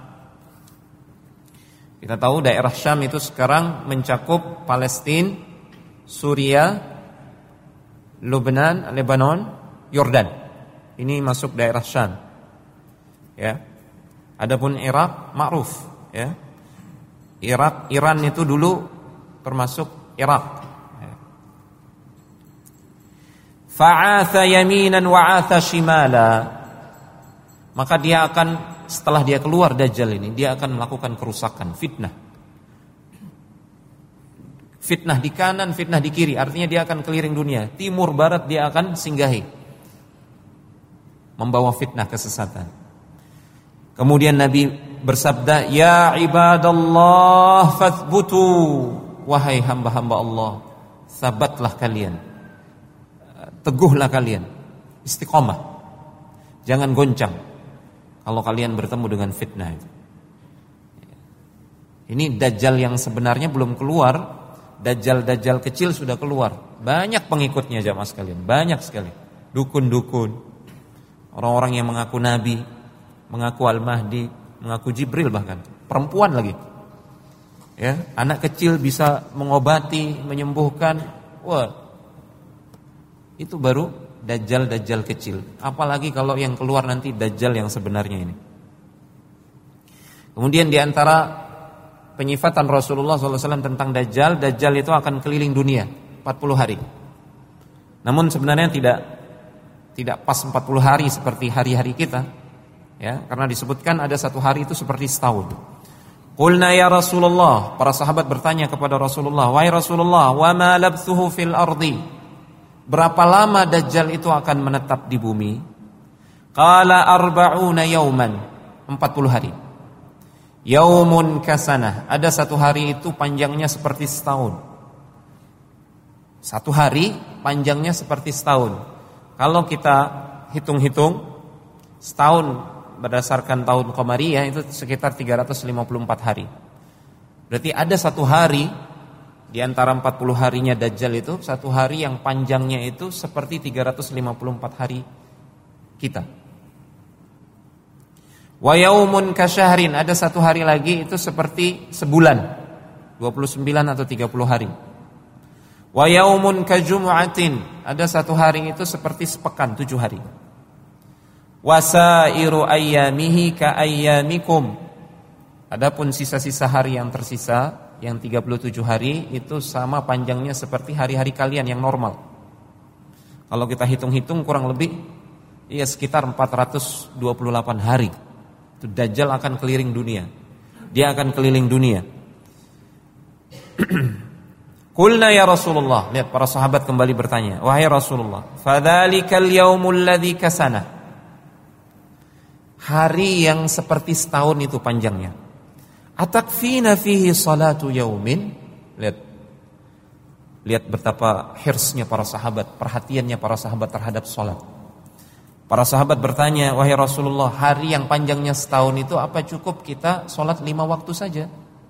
Kita tahu daerah Syam itu sekarang mencakup Palestina, Suriah, Lebanon, Lebanon, Yordan. Ini masuk daerah Syam. Ya. Adapun Irak ma'ruf, ya. Irak, Iran itu dulu termasuk Irak. Ya. Fa'atha yaminan wa'atha shimala. Maka dia akan, setelah dia keluar Dajjal ini, dia akan melakukan kerusakan, fitnah. Fitnah di kanan, fitnah di kiri. Artinya dia akan keliling dunia. Timur, barat dia akan singgahi, membawa fitnah, kesesatan. Kemudian Nabi bersabda, "Ya ibadallah fathbutu." Wahai hamba-hamba Allah, sabatlah kalian, teguhlah kalian, istiqomah. Jangan goncang kalau kalian bertemu dengan fitnah itu. Ini Dajjal yang sebenarnya belum keluar. Dajjal-dajjal kecil sudah keluar. Banyak pengikutnya jamaah sekalian, banyak sekali. Dukun-dukun, orang-orang yang mengaku nabi, mengaku Al-Mahdi, mengaku Jibril, bahkan perempuan lagi. Ya, anak kecil bisa mengobati, menyembuhkan. Wah, itu baru Dajjal-dajjal kecil. Apalagi kalau yang keluar nanti Dajjal yang sebenarnya ini. Kemudian diantara penyifatan Rasulullah shallallahu alaihi wasallam tentang Dajjal, Dajjal itu akan keliling dunia empat puluh hari. Namun sebenarnya tidak tidak pas empat puluh hari seperti hari-hari kita, ya, karena disebutkan ada satu hari itu seperti setahun. Qulna ya Rasulullah, para sahabat bertanya kepada Rasulullah, wahai Rasulullah, wa ma labthuhu fil ardi, berapa lama Dajjal itu akan menetap di bumi? Qala arba'una yauman, empat puluh hari. Yaumun kasanah, ada satu hari itu panjangnya seperti setahun. Satu hari panjangnya seperti setahun. Kalau kita hitung-hitung, setahun berdasarkan tahun Qamariyah itu sekitar tiga ratus lima puluh empat hari. Berarti ada satu hari di antara empat puluh harinya Dajjal itu, satu hari yang panjangnya itu seperti tiga ratus lima puluh empat hari kita. Wa yaumun kasyahrin, ada satu hari lagi itu seperti sebulan, dua puluh sembilan atau tiga puluh hari. Wa yaumun kajumu'atin, ada satu hari itu seperti sepekan, tujuh hari. Wasairu ayyamihi ka ayyamikum, adapun sisa-sisa hari yang tersisa, yang tiga puluh tujuh hari itu sama panjangnya seperti hari-hari kalian yang normal. Kalau kita hitung-hitung kurang lebih ya sekitar empat ratus dua puluh delapan hari. Itu Dajjal akan keliling dunia. Dia akan keliling dunia. Qulna ya Rasulullah, lihat para sahabat kembali bertanya, wahai Rasulullah, fadzalikal yaumul ladzi kasana, hari yang seperti setahun itu panjangnya. Atakfina fihi salatu yaumin. Lihat, lihat betapa hirsnya para sahabat, perhatiannya para sahabat terhadap salat. Para sahabat bertanya, wahai Rasulullah, hari yang panjangnya setahun itu apa cukup kita salat lima waktu saja?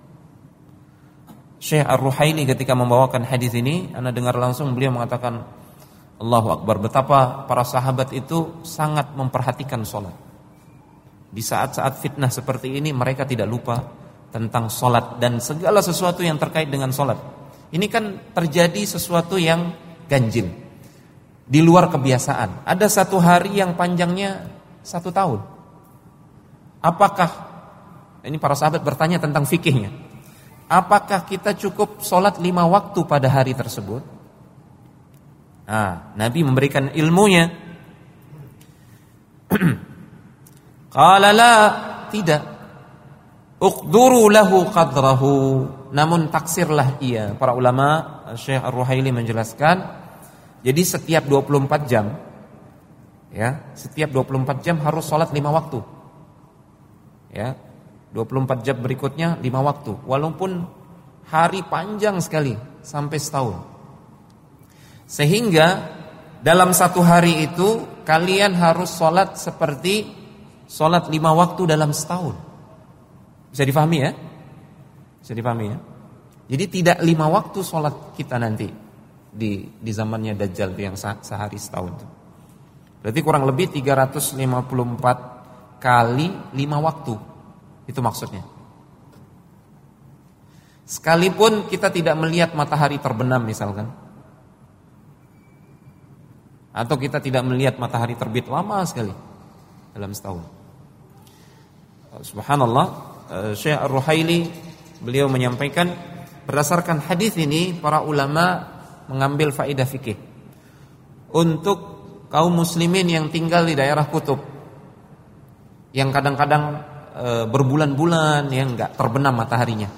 Syekh Ar-Ruhaili ketika membawakan hadis ini, ana dengar langsung beliau mengatakan, Allahu Akbar, betapa para sahabat itu sangat memperhatikan salat. Di saat-saat fitnah seperti ini mereka tidak lupa tentang salat dan segala sesuatu yang terkait dengan salat. Ini kan terjadi sesuatu yang ganjil, di luar kebiasaan. Ada satu hari yang panjangnya satu tahun. Apakah, ini para sahabat bertanya tentang fikihnya, apakah kita cukup sholat lima waktu pada hari tersebut? Nah, Nabi memberikan ilmunya. Qala la, tidak. Uqduru lahu qadrahu, namun taksirlah ia. Para ulama, Syekh Ar-Ruhaili menjelaskan, jadi setiap dua puluh empat jam, ya, setiap dua puluh empat jam harus sholat lima waktu. Ya, dua puluh empat jam berikutnya lima waktu, walaupun hari panjang sekali sampai setahun. Sehingga dalam satu hari itu kalian harus sholat seperti sholat lima waktu dalam setahun. Bisa difahami ya? Bisa difahami ya? Jadi tidak lima waktu sholat kita nanti, di di zamannya Dajjal yang sehari setahun itu. Berarti kurang lebih tiga ratus lima puluh empat kali lima waktu. Itu maksudnya. Sekalipun kita tidak melihat matahari terbenam misalkan, atau kita tidak melihat matahari terbit, lama sekali dalam setahun. Subhanallah, Syekh Ar-Ruhaili beliau menyampaikan berdasarkan hadis ini para ulama mengambil faedah fikih untuk kaum muslimin yang tinggal di daerah kutub, yang kadang-kadang e, berbulan-bulan yang enggak terbenam mataharinya.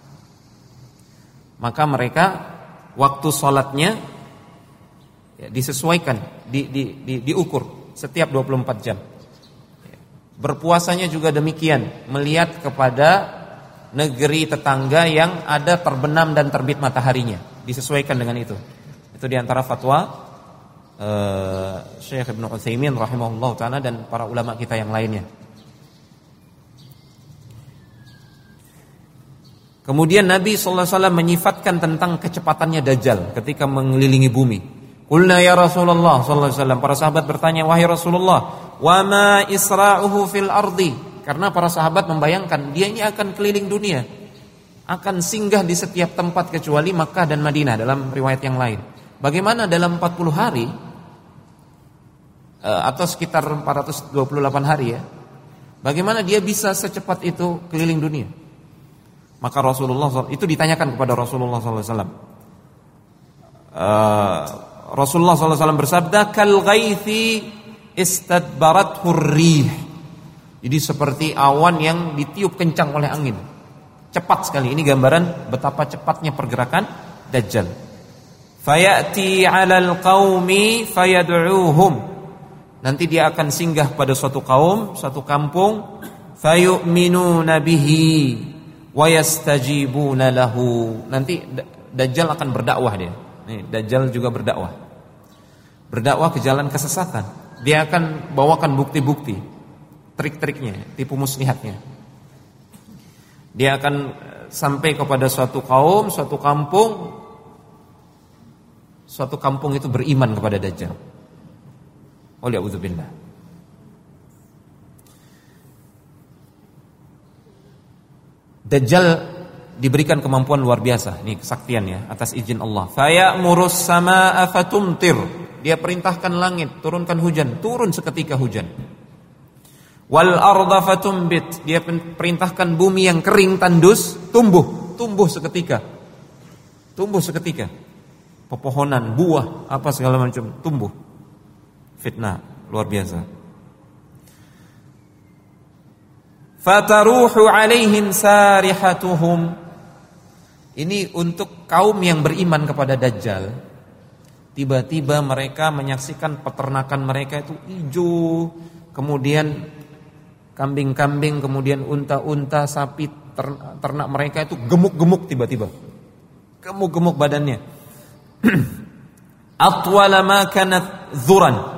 Maka mereka waktu sholatnya ya, disesuaikan, di, di, di, diukur setiap dua puluh empat jam. Berpuasanya juga demikian, melihat kepada negeri tetangga yang ada terbenam dan terbit mataharinya, disesuaikan dengan itu. Itu diantara fatwa Uh, Syekh Ibnu Utsaimin rahimahullah ta'ala dan para ulama kita yang lainnya. Kemudian Nabi sallallahu alaihi wasallam menyifatkan tentang kecepatannya Dajjal ketika mengelilingi bumi. Qulna ya Rasulullah sallallahu alaihi wasallam, para sahabat bertanya, wahai Rasulullah, wa ma isra'uhu fil ardi? Karena para sahabat membayangkan dia ini akan keliling dunia, akan singgah di setiap tempat kecuali Makkah dan Madinah dalam riwayat yang lain. Bagaimana dalam empat puluh hari atau sekitar empat ratus dua puluh delapan hari ya, bagaimana dia bisa secepat itu keliling dunia? Maka Rasulullah itu ditanyakan kepada Rasulullah sallallahu alaihi wasallam. Uh, Rasulullah sallallahu alaihi wasallam bersabda, kal ghaithi istadbarathu rih. Jadi seperti awan yang ditiup kencang oleh angin. Cepat sekali. Ini gambaran betapa cepatnya pergerakan Dajjal. Fayati 'alal qaumi fayad'uuhum. Nanti dia akan singgah pada suatu kaum, suatu kampung, fayu'minuna bihi wa yastajibuna lahu. Nanti Dajjal akan berdakwah dia. Nih, Dajjal juga berdakwah. Berdakwah ke jalan kesesatan. Dia akan bawakan bukti-bukti, trik-triknya, tipu muslihatnya. Dia akan sampai kepada suatu kaum, suatu kampung. Suatu kampung itu beriman kepada Dajjal. Wa'udzubillah. Dajjal diberikan kemampuan luar biasa, ini kesaktian ya, atas izin Allah. Faya'murus samaa'a fatumtir. Dia perintahkan langit, turunkan hujan, turun seketika hujan. Wal arda fatumbit. Dia perintahkan bumi yang kering tandus, tumbuh, tumbuh seketika. Tumbuh seketika. Pepohonan, buah, apa segala macam tumbuh. Fitnah luar biasa. Fataruhu alaihim sarihatuhum. Ini untuk kaum yang beriman kepada Dajjal. Tiba-tiba mereka menyaksikan peternakan mereka itu hijau, kemudian kambing-kambing, kemudian unta-unta, sapi, ternak mereka itu gemuk-gemuk tiba-tiba. Gemuk-gemuk badannya. Atwala ma kanat dzuran.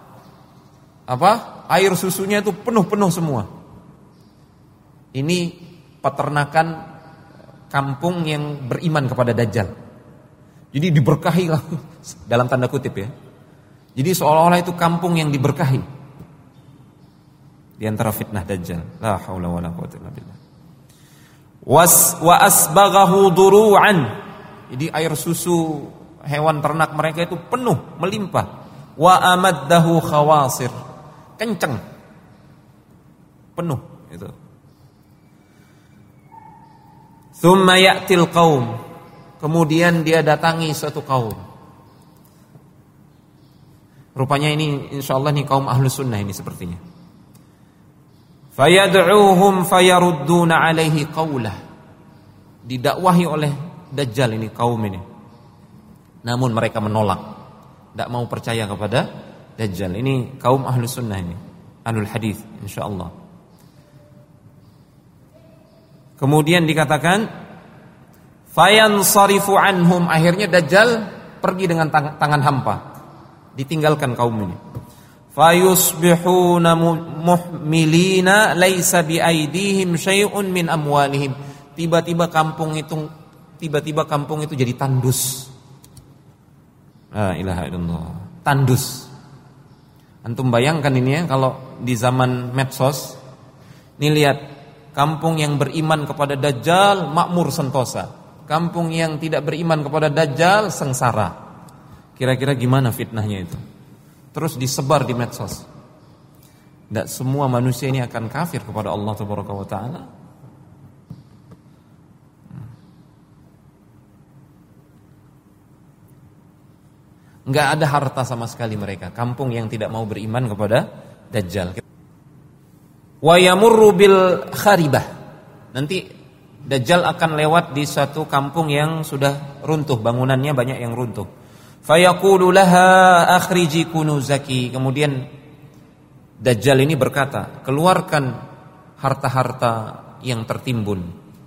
Apa? Air susunya itu penuh-penuh semua. Ini peternakan kampung yang beriman kepada Dajjal. Jadi diberkahi lah, dalam tanda kutip ya. Jadi seolah-olah itu kampung yang diberkahi. Di antara fitnah Dajjal. La haula wala quwwata illa billah. Was wa asbaghahu duru'an. Jadi air susu hewan ternak mereka itu penuh, melimpah. Wa amaddahu khawasir. Kenceng, penuh itu. Tsumma ya'til qaum. Kemudian dia datangi suatu kaum. Rupanya ini insyaallah nih kaum ahlus sunnah ini sepertinya. Fayad'uuhum fayarudduna alaihi qawlah. Didakwahi oleh Dajjal ini kaum ini. Namun mereka menolak, tidak mau percaya kepada Dajjal. Ini kaum ahlus sunnah ini, ahlul hadis insyaallah. Kemudian dikatakan fayansarifu anhum. Akhirnya Dajjal pergi dengan tang- tangan hampa, ditinggalkan kaum ini. Fayusbihuna muhmilina laisa biaidihim syai'un min amwalihim. Tiba-tiba kampung itu tiba-tiba kampung itu jadi tandus. La ilaha illallah. Tandus. Antum bayangkan ini ya, kalau di zaman medsos, nih lihat, kampung yang beriman kepada Dajjal makmur sentosa, kampung yang tidak beriman kepada Dajjal sengsara. Kira-kira gimana fitnahnya itu? Terus disebar di medsos. Tidak semua manusia ini akan kafir kepada Allah Tabaraka wa Ta'ala. Enggak ada harta sama sekali mereka, kampung yang tidak mau beriman kepada Dajjal. Wa yamurru bil kharibah. Nanti Dajjal akan lewat di satu kampung yang sudah runtuh, bangunannya banyak yang runtuh. Fayaqulu laha akhriji kunuzaki. Kemudian Dajjal ini berkata, keluarkan harta-harta yang tertimbun.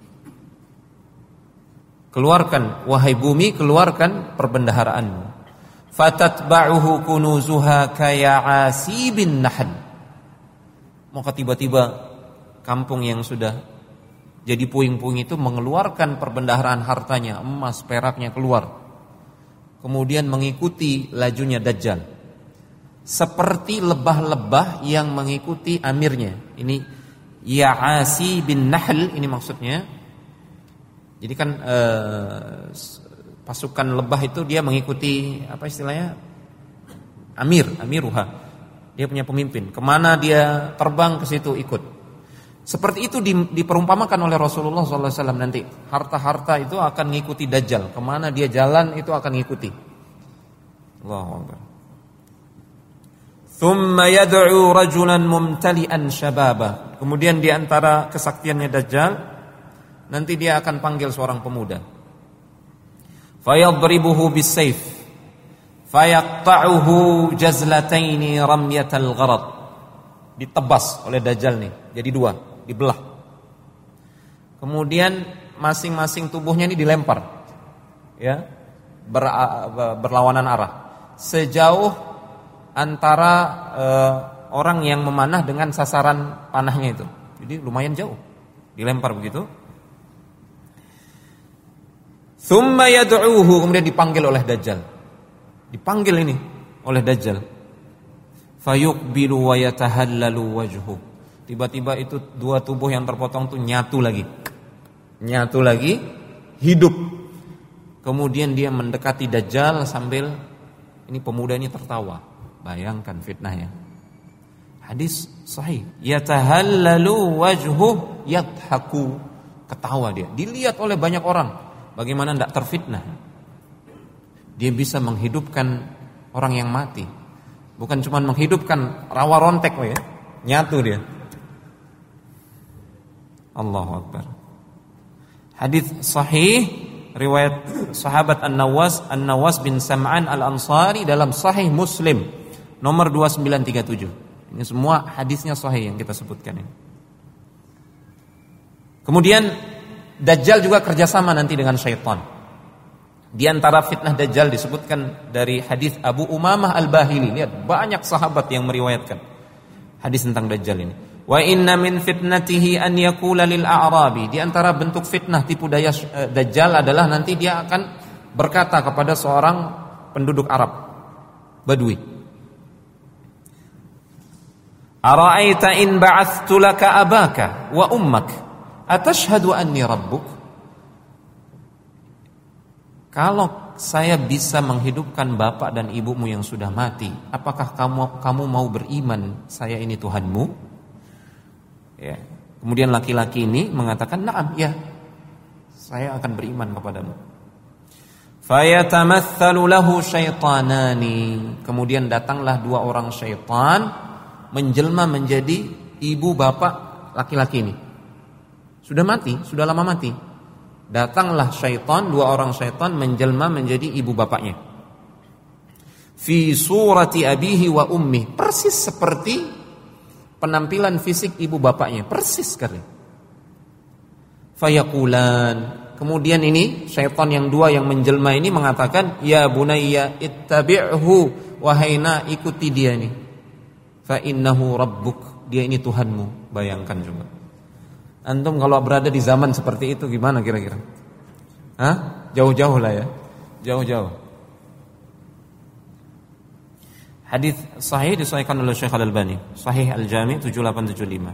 Keluarkan, wahai bumi, keluarkan perbendaharaanmu. Fatatba'uhu kunuzuha kaya'asibin nahl. Maka tiba-tiba kampung yang sudah jadi puing-puing itu mengeluarkan perbendaharaan hartanya, emas, peraknya keluar. Kemudian mengikuti lajunya Dajjal. Seperti lebah-lebah yang mengikuti amirnya. Ini Ya'asi bin Nahl ini maksudnya. Jadi kan eh, pasukan lebah itu dia mengikuti apa istilahnya? Amir, amiruha. Dia punya pemimpin. Kemana dia terbang ke situ ikut. Seperti itu diperumpamakan oleh Rasulullah shallallahu alaihi wasallam nanti. Harta-harta itu akan mengikuti Dajjal. Kemana dia jalan itu akan mengikuti. Allahu Akbar. Thumma yad'u rajulan mumtali'an syababa. Kemudian di antara kesaktiannya Dajjal, nanti dia akan panggil seorang pemuda. Fayadribuhu bis-sayf. Fayaqta'uhu jazlataini ramyatal gharad. Ditebas oleh Dajjal nih, jadi dua, dibelah. Kemudian masing-masing tubuhnya ini dilempar. Ya. Ber, berlawanan arah. Sejauh antara e, orang yang memanah dengan sasaran panahnya itu. Jadi lumayan jauh. Dilempar begitu. Tsumma yad'uhu, kemudian dipanggil oleh Dajjal. Dipanggil ini oleh Dajjal. Fayuqbilu wa yatahallalu wajhu. Tiba-tiba itu dua tubuh yang terpotong itu nyatu lagi. Nyatu lagi, hidup. Kemudian dia mendekati Dajjal sambil ini pemuda ini tertawa. Bayangkan fitnahnya. Hadis sahih. Yatahallalu wajhu yadhaku. Ketawa dia. Dilihat oleh banyak orang. Bagaimana tidak terfitnah? Dia bisa menghidupkan orang yang mati. Bukan cuma menghidupkan rawa rontek, ya. Nyatu dia. Allahu Akbar. Hadis sahih riwayat sahabat An-Nawas An-Nawas bin Sam'an Al-Ansari dalam Sahih Muslim nomor dua sembilan tiga tujuh. Ini semua hadisnya sahih yang kita sebutkan ini. Kemudian Dajjal juga kerjasama nanti dengan syaitan. Di antara fitnah Dajjal disebutkan dari hadis Abu Umamah Al-Bahili. Lihat, banyak sahabat yang meriwayatkan hadis tentang Dajjal ini. Wa inna min fitnatihi an yaqula lil a'rabi. Di antara bentuk fitnah tipu daya Dajjal adalah nanti dia akan berkata kepada seorang penduduk Arab, Badui. Ara'aita in ba'athtu laka abaka wa ummak atashhadu anni rabbuk? Kalau saya bisa menghidupkan bapak dan ibumu yang sudah mati, apakah kamu kamu mau beriman saya ini Tuhanmu? Ya. Kemudian laki-laki ini mengatakan, "Na'am, ya. Saya akan beriman kepadamu." Fayatamatsalu lahu syaitanani. Kemudian datanglah dua orang syaitan menjelma menjadi ibu bapak laki-laki ini. Sudah mati, sudah lama mati. Datanglah syaitan, dua orang syaitan menjelma menjadi ibu bapaknya. Fi surati abihi wa ummi, persis seperti penampilan fisik ibu bapaknya, persis sekali. Fayaqulan, kemudian ini syaitan yang dua yang menjelma ini mengatakan, ya bunayya ittabi'hu, wahai nak, ikuti dia ini. Fa innahu rabbuk, dia ini Tuhanmu. Bayangkan juga. Antum kalau berada di zaman seperti itu gimana kira-kira? Hah? Jauh-jauh lah ya. Jauh-jauh. Hadis sahih disahihkan oleh Syekh Al-Albani, Sahih Al-Jami tujuh delapan tujuh lima.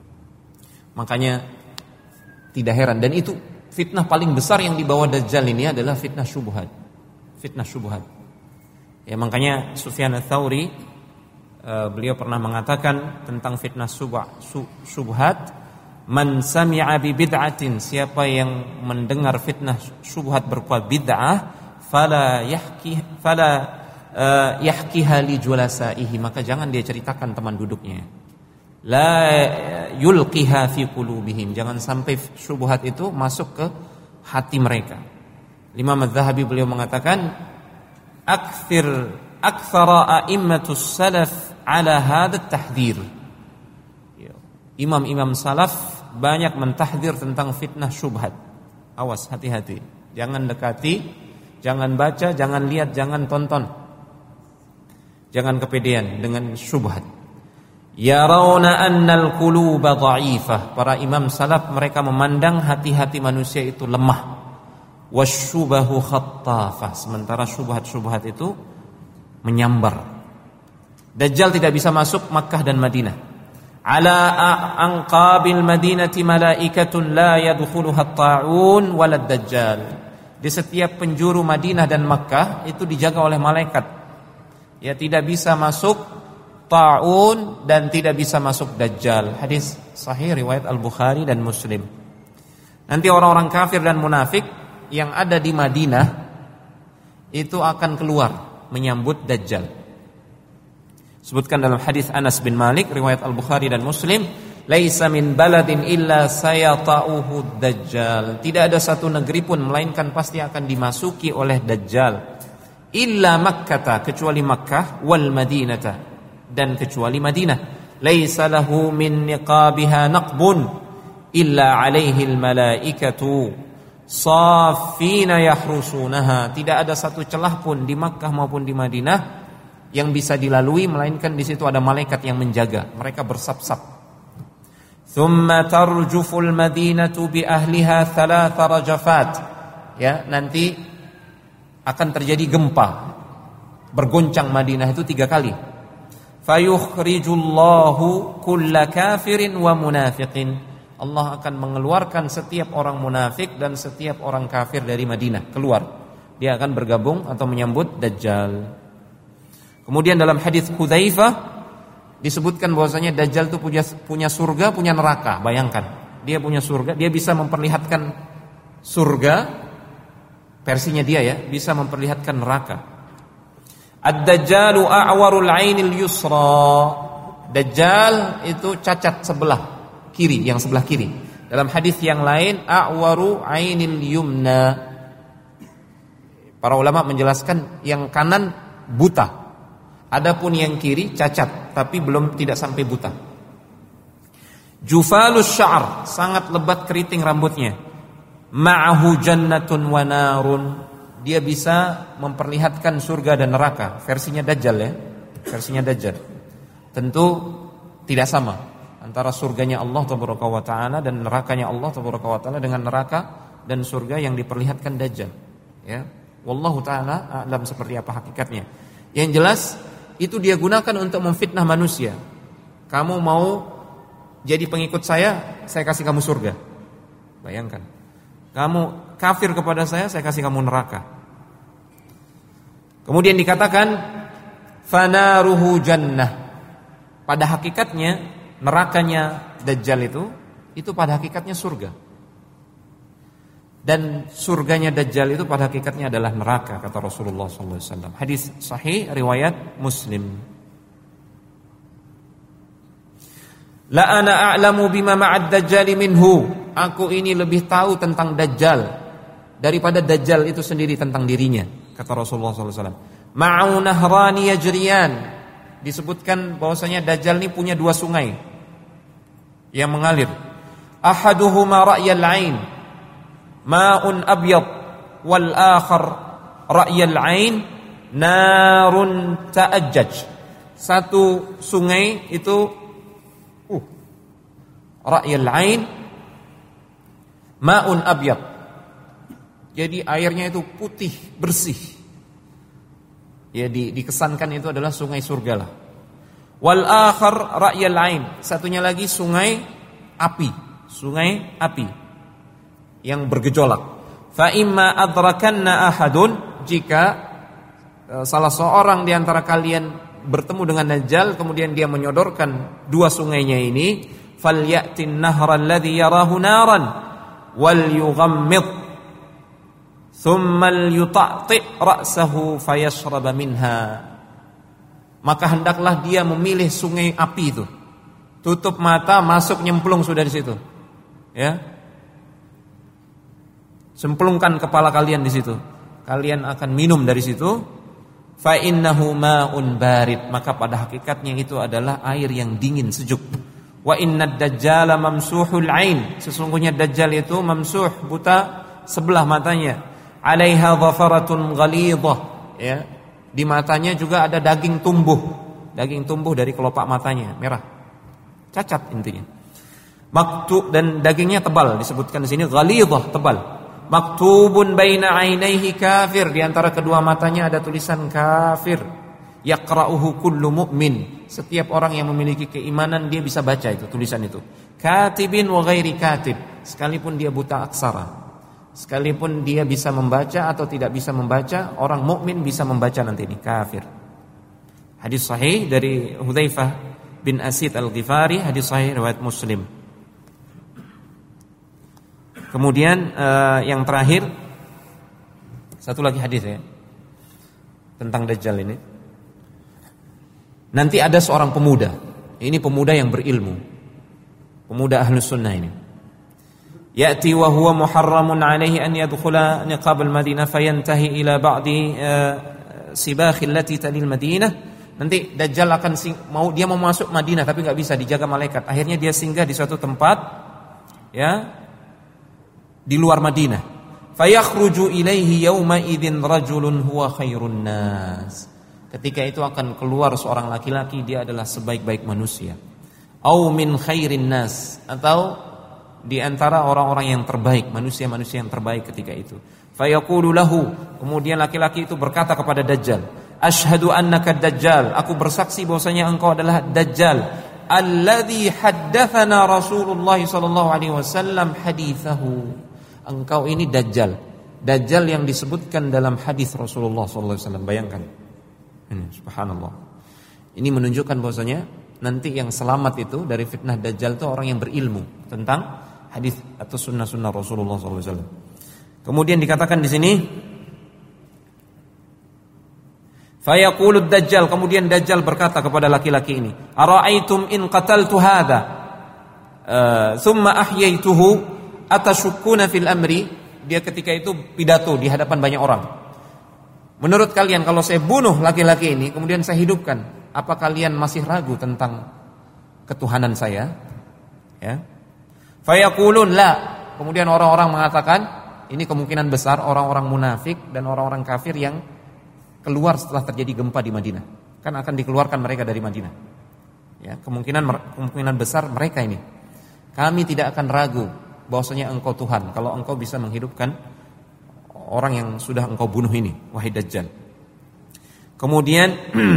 Makanya tidak heran, dan itu fitnah paling besar yang dibawa Dajjal ini adalah fitnah syubhat. Fitnah syubhat. Ya, makanya Sufyan Ats-Tsauri uh, beliau pernah mengatakan tentang fitnah subah, syubhat, man sami'a bi bid'atin, siapa yang mendengar fitnah syubhat berupa bid'ah, fala yahki fala Uh, yahkiha li julasaihi, maka jangan dia ceritakan teman duduknya. La yulqiha fi qulubihim, jangan sampai syubhat itu masuk ke hati mereka. Imam Az-Zahabi beliau mengatakan, akthir aktsara a'immatus salaf ala hadha at-tahdhir. Imam-imam salaf banyak mentahdir tentang fitnah syubhat. Awas, hati-hati, jangan dekati, jangan baca, jangan lihat, jangan tonton. Jangan kepedean dengan syubhat. Yarawna annal quluba dha'ifah. Para imam salaf mereka memandang hati-hati manusia itu lemah. Wasyubahu khattafah. Sementara syubhat-syubhat itu menyambar. Dajjal tidak bisa masuk Makkah dan Madinah. Ala anqabil madinati malaikatun la yadkhuluha at-ta'un walad dajjal. Di setiap penjuru Madinah dan Makkah itu dijaga oleh malaikat. Ya, tidak bisa masuk ta'un dan tidak bisa masuk dajjal. Hadis sahih riwayat Al-Bukhari dan Muslim. Nanti orang-orang kafir dan munafik yang ada di Madinah itu akan keluar menyambut dajjal. Sebutkan dalam hadis Anas bin Malik riwayat Al-Bukhari dan Muslim, laisa min baladin illa sayata'uhu dajjal. Tidak ada satu negeri pun melainkan pasti akan dimasuki oleh dajjal. Illa Makkah, kecuali Makkah, wal Madinata, dan kecuali Madinah. Laisa lahu min niqabiha naqbun illa alaihi al-malaikatu saffina yahrusunaha. Tidak ada satu celah pun di Makkah maupun di Madinah yang bisa dilalui melainkan di situ ada malaikat yang menjaga. Mereka bersap-sap. Thumma tarjuful madinatu bi ahliha thalatha rajafat. Ya, nanti akan terjadi gempa, bergoncang Madinah itu tiga kali. Fayukhrijullahu kulla kafirin wa munafiqin. Allah akan mengeluarkan setiap orang munafik dan setiap orang kafir dari Madinah, keluar. Dia akan bergabung atau menyambut Dajjal. Kemudian dalam hadis Hudzaifah disebutkan bahwasanya Dajjal itu punya punya surga, punya neraka. Bayangkan, dia punya surga, dia bisa memperlihatkan surga. Versinya dia ya, bisa memperlihatkan neraka. Ad-Dajjalu a'warul 'ainil yusra. Dajjal itu cacat sebelah kiri, yang sebelah kiri. Dalam hadis yang lain, a'waru 'ainil yumna. Para ulama menjelaskan yang kanan buta. Adapun yang kiri cacat, tapi belum tidak sampai buta. Jufalus sya'r, sangat lebat keriting rambutnya. Ma'ahu jannatun wa narun, dia bisa memperlihatkan surga dan neraka. Versinya Dajjal ya, versinya Dajjal. Tentu tidak sama antara surganya Allah Tabaraka wa Ta'ala dan nerakanya Allah Tabaraka wa Ta'ala dengan neraka dan surga yang diperlihatkan Dajjal. Ya, wallahu ta'ala a'lam seperti apa hakikatnya. Yang jelas itu dia gunakan untuk memfitnah manusia. Kamu mau jadi pengikut saya, saya kasih kamu surga. Bayangkan. Kamu kafir kepada saya, saya kasih kamu neraka. Kemudian dikatakan fanaruhu jannah. Pada hakikatnya nerakanya Dajjal itu itu pada hakikatnya surga. Dan surganya Dajjal itu pada hakikatnya adalah neraka, kata Rasulullah sallallahu alaihi wasallam. Hadis sahih riwayat Muslim. La ana a'lamu bima ma'ad dajjal minhu. Aku ini lebih tahu tentang Dajjal daripada Dajjal itu sendiri tentang dirinya, kata Rasulullah sallallahu alaihi wasallam. Ma'u nahrani yajriyan. Disebutkan bahwasanya Dajjal ini punya dua sungai yang mengalir. Ahaduhuma ra'yal 'ain, ma'un abyad, wal akhar ra'yal 'ain, narun ta'ajjaj. Satu sungai itu uh, ra'yal 'ain, ma'un abyad. Jadi airnya itu putih, bersih. Ya, di, dikesankan itu adalah sungai surga lah. Wal akhar ra'yal ain, satunya lagi sungai api, sungai api yang bergejolak. Fa imma adrakanna ahadun, jika uh, salah seorang di antara kalian bertemu dengan Dajjal kemudian dia menyodorkan dua sungainya ini, falyatin nahra alladhi yarahu naran wal yughammid thumma yuta'ti ra'sahu fayashraba minha. Maka hendaklah dia memilih sungai api itu. Tutup mata, masuk, nyemplung sudah di situ. Ya. Semplungkan kepala kalian di situ. Kalian akan minum dari situ. Fa innahu ma'un barid, maka pada hakikatnya itu adalah air yang dingin sejuk. Wa innad dajjala mamsuhul ain, sesungguhnya Dajjal itu mamsuh, buta sebelah matanya. Alaiha dhafaratun ghalidhah, ya. Di matanya juga ada daging tumbuh. Daging tumbuh dari kelopak matanya, merah. Cacat intinya. Maktub, dan dagingnya tebal, disebutkan di sini ghalidhah, tebal. Maktubun baina ainaihi kafir, di antara kedua matanya ada tulisan kafir. Yaqra'uhu kullu mu'min, setiap orang yang memiliki keimanan dia bisa baca itu tulisan itu. Katibin wa ghairi katib, sekalipun dia buta aksara. Sekalipun dia bisa membaca atau tidak bisa membaca, orang mukmin bisa membaca nanti ini, kafir. Hadis sahih dari Hudzaifah bin Asid Al-Ghifari, hadis sahih riwayat Muslim. Kemudian uh, yang terakhir, satu lagi hadis ya, tentang Dajjal ini. Nanti ada seorang pemuda, ini pemuda yang berilmu, pemuda Ahlus Sunnah ini. Ya'ti wa huwa muharramun alaihi an yadkhula niqab al-Madinah fayantahi ila ba'di uh, sibakh allati talil Madinah. Nanti Dajjal akan sing, mau dia mau masuk Madinah tapi enggak bisa, dijaga malaikat. Akhirnya dia singgah di suatu tempat ya di luar Madinah. Fayakhruju ilaihi yawma idzin rajulun huwa khairun nas. Ketika itu akan keluar seorang laki-laki, dia adalah sebaik-baik manusia. Au min khairin nas, atau di antara orang-orang yang terbaik, manusia-manusia yang terbaik ketika itu. Fayaqulu lahu, kemudian laki-laki itu berkata kepada Dajjal, asyhadu annaka Dajjal, aku bersaksi bahwasanya engkau adalah Dajjal, alladzi haddatsana Rasulullah sallallahu alaihi wasallam haditsahu. Engkau ini Dajjal, Dajjal yang disebutkan dalam hadis Rasulullah sallallahu alaihi wasallam. Bayangkan. Ini subhanallah. Ini menunjukkan bahwasanya nanti yang selamat itu dari fitnah Dajjal itu orang yang berilmu tentang hadis atau sunnah-sunnah Rasulullah sallallahu alaihi wasallam. Kemudian dikatakan di sini, fayaqulu Dajjal, kemudian Dajjal berkata kepada laki-laki ini, ara'aitum in qataltu hadha thumma ahyaituhu atashukkuna fil amri. Dia ketika itu pidato di hadapan banyak orang. Menurut kalian kalau saya bunuh laki-laki ini kemudian saya hidupkan, apa kalian masih ragu tentang ketuhanan saya? Ya. Fayaqulun la. Kemudian orang-orang mengatakan, ini kemungkinan besar orang-orang munafik dan orang-orang kafir yang keluar setelah terjadi gempa di Madinah. Kan akan dikeluarkan mereka dari Madinah. Ya, kemungkinan kemungkinan besar mereka ini. Kami tidak akan ragu bahwasanya engkau Tuhan kalau engkau bisa menghidupkan orang yang sudah engkau bunuh ini, wahai Dajjal. Kemudian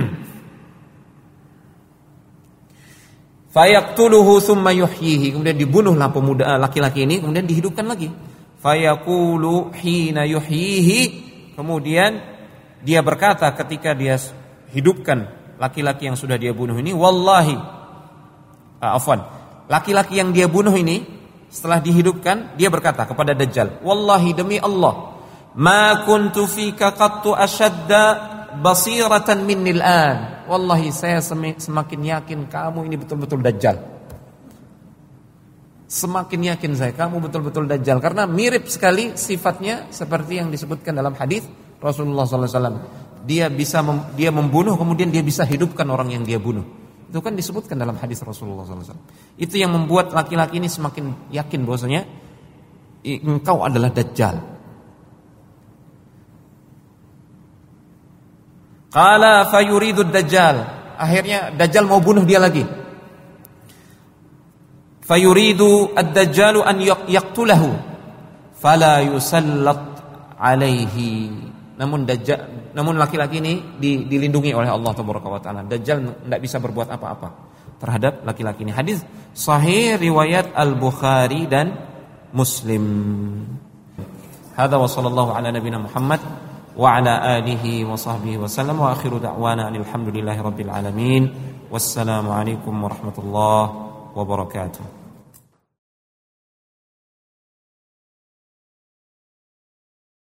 fayaqtuluhu thumma yuhyihi, kemudian dibunuhlah pemuda laki-laki ini, kemudian dihidupkan lagi. Fayaqulu hina yuhyihi, kemudian dia berkata ketika dia hidupkan laki-laki yang sudah dia bunuh ini, wallahi ah, afwan, laki-laki yang dia bunuh ini setelah dihidupkan dia berkata kepada Dajjal, wallahi demi Allah, ma kuntu fika qattu ashadda basiratan minni al-an. Wallahi saya semakin yakin kamu ini betul-betul Dajjal. Semakin yakin saya kamu betul-betul Dajjal, karena mirip sekali sifatnya seperti yang disebutkan dalam hadis Rasulullah sallallahu alaihi wasallam. Dia bisa mem, dia membunuh kemudian dia bisa hidupkan orang yang dia bunuh. Itu kan disebutkan dalam hadis Rasulullah sallallahu alaihi wasallam. Itu yang membuat laki-laki ini semakin yakin bahwasanya engkau adalah Dajjal. Qala fayuridu Dajjal, akhirnya Dajjal mau bunuh dia lagi. Fayuridu ad-Dajjalu an yaqtulahu fala yusallat alaihi. namun Dajjal, namun laki-laki ini dilindungi oleh Allah Taala. Dajjal tidak bisa berbuat apa-apa terhadap laki-laki ini. Hadis sahih riwayat Al-Bukhari dan Muslim. Hadza wa sallallahu ala nabiyina Muhammad wa ala alihi wa sahbihi wa sallam wa akhiru da'wana alhamdulillahi rabbil alamin. Wassalamu alaikum warahmatullahi wabarakatuh.